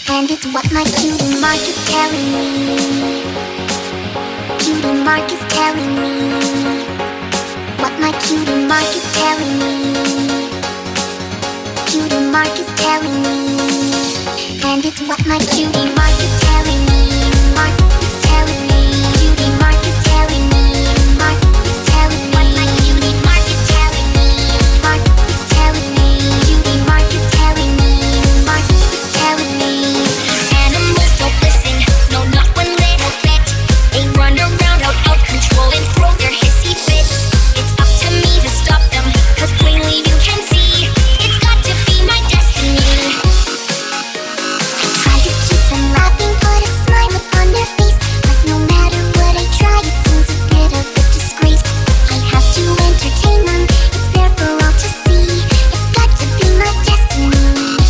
And it's what my cutie mark is telling me. Cutie mark is telling me. What my cutie mark is telling me. Cutie mark is telling me. And it's what my cutie mark is telling me. Mark is telling me. Cutie mark is telling me. Mark is telling me. What my cutie mark is telling me. Mark is telling me. Cutie mark is telling me. Mark is telling me. Animals don't listen, no, not one little bit. They run around out of control and throw their hissy fits. It's up to me to stop them, 'cause plainly you can see it's got to be my destiny. Try to keep them laughing, put a smile upon their face. But no matter what I try, it seems a bit of a disgrace. I have to entertain them, it's there for all to see. It's got to be my destiny.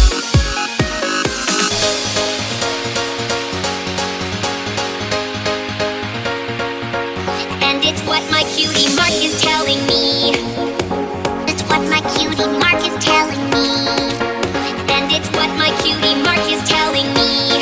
And it's what my cutie mark is telling me. It's what my cutie mark is telling me. And it's what my cutie mark is telling me.